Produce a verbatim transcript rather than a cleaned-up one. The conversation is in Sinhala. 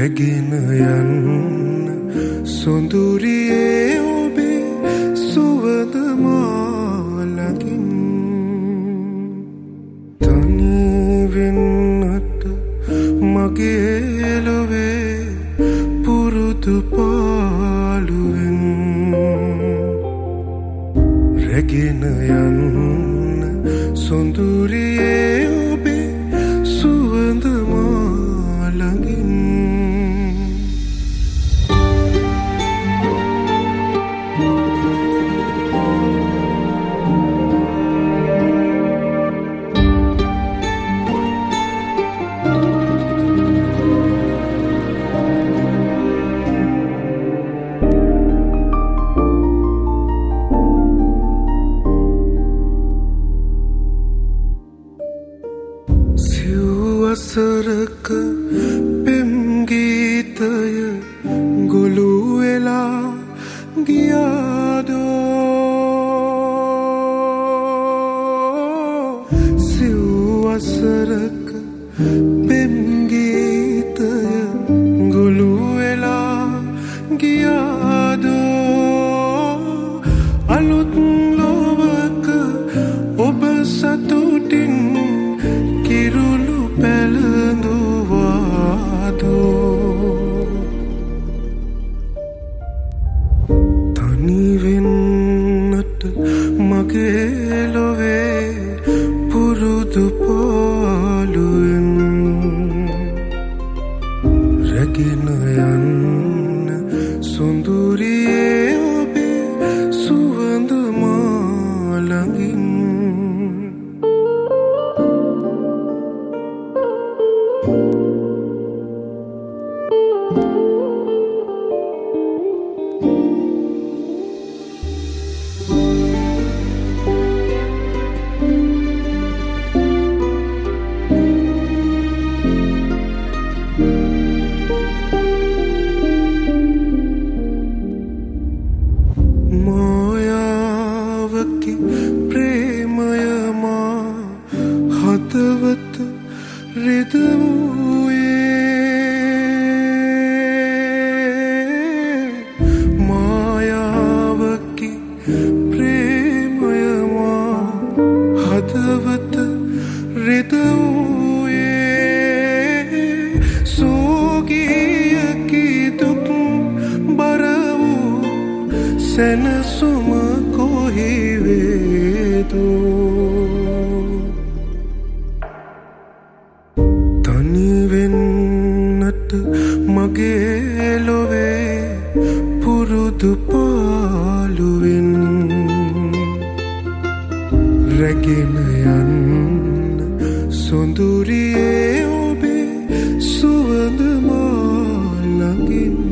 රැගෙන යන්න සොඳුරියේ ඔබේ සුවඳ මා ළඟින් තනි වෙන්නට මගේ ලොවේ පුරුදු පාළුවෙන් රැගෙන යන්න සොඳුරියේ ඔබේ සුවඳ මා ළඟින් සරක පෙම් ගීතය ගොළු වෙලා ගියාදෝ සිව්වසරක පෙම් ගීතය ගොළු වෙලා ගියාදෝ අලුත් ලොවක ඔබ සතුටින් කිරුළු පැළඳුවාදෝ තනි වෙන්නට මගේ ලොවේ පුරුදු පාළුවෙන් රැගෙන යන්න සොඳුරියේ ඔබේ සුවඳ මා ළඟින් මායාවකි ප්‍රේමය මා හදවත රිදවූයේ මායාවකි ප්‍රේමය මා හදවත රිදවූයේ සෝගියකි දුක් බර වූ සැනසුම කොහි වේදෝ තනි වෙන්නට මගේ ලොවේ පුරුදු පාළුවෙන් රැගෙන යන්න සොඳුරියේ ඔබේ සුවඳ මා ළඟින්